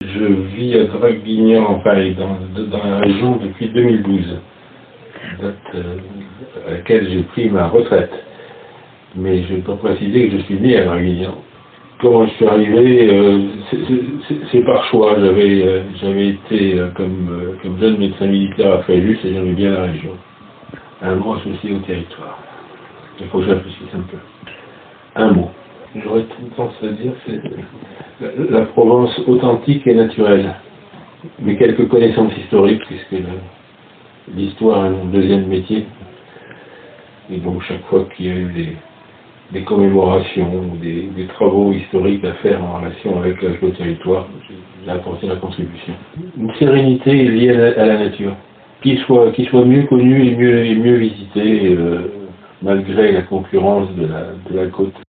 Je vis à Draguignan, enfin, dans la région depuis 2012, date à laquelle j'ai pris ma retraite. Mais je dois préciser que je suis né à Draguignan. Comment je suis arrivé, c'est par choix. J'avais été, comme jeune médecin militaire à Fréjus, et j'aimais bien la région. Un mot associé au territoire. Il faut que je réfléchisse un peu. Un mot. J'aurais tendance à dire c'est la Provence authentique et naturelle. Mais quelques connaissances historiques, puisque l'histoire est mon deuxième métier. Et donc chaque fois qu'il y a eu des commémorations ou des travaux historiques à faire en relation avec le territoire, j'ai apporté ma contribution. Une sérénité liée à la nature, qui soit mieux connue et mieux visitée, malgré la concurrence de la côte.